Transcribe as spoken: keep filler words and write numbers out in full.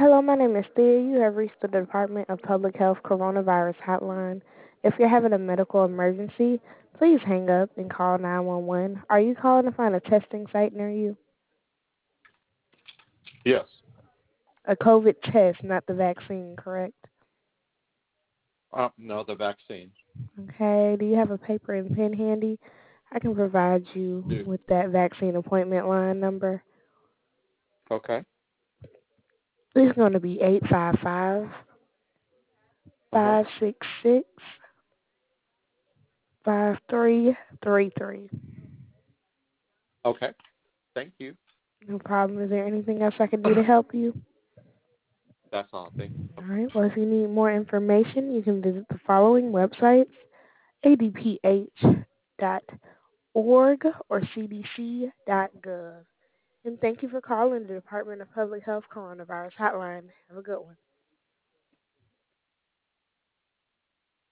Hello, my name is Thea. You have reached the Department of Public Health Coronavirus Hotline. If you're having a medical emergency, please hang up and call nine one one. Are you calling to find a testing site near you? Yes. A COVID test, not the vaccine, correct? Uh, no, the vaccine. Okay. Do you have a paper and pen handy? I can provide you Do. with that vaccine appointment line number. Okay. It's going to be eight five five, Uh huh. five six six, five three three three. Okay. Thank you. No problem. Is there anything else I can do to help you? That's all. Thank you so All much. right. Well, if you need more information, you can visit the following websites: a d p h dot org or c d c dot gov. And thank you for calling the Department of Public Health Coronavirus Hotline. Have a good one.